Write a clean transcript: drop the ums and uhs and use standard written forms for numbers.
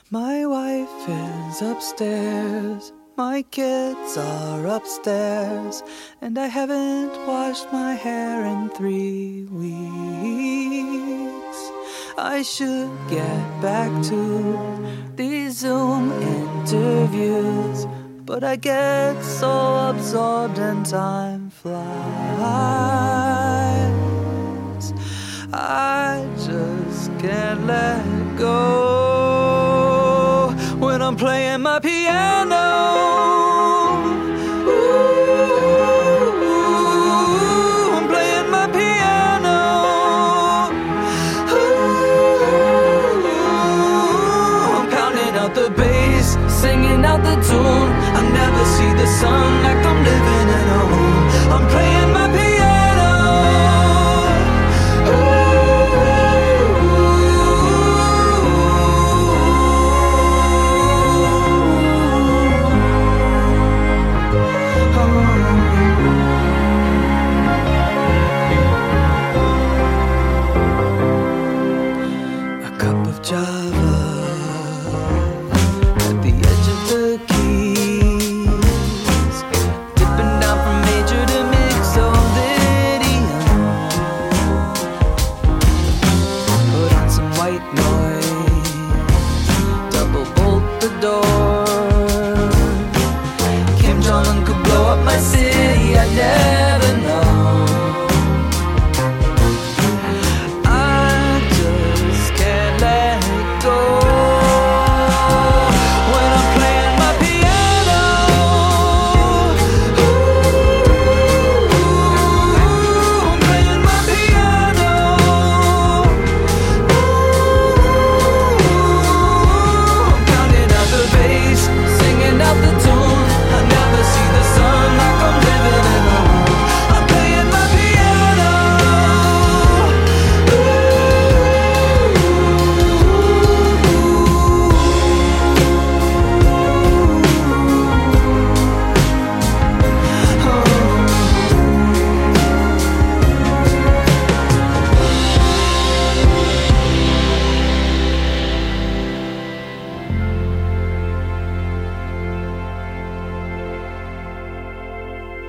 My wife is upstairs, my kids are upstairs, and I haven't washed my hair in 3 weeks. I should get back to these Zoom interviews, but I get so absorbed and time flies. I just can't let go when I'm playing my piano. Ooh, I'm playing my piano. Ooh, I'm pounding out the bass, singing out the tune. I never see the sun.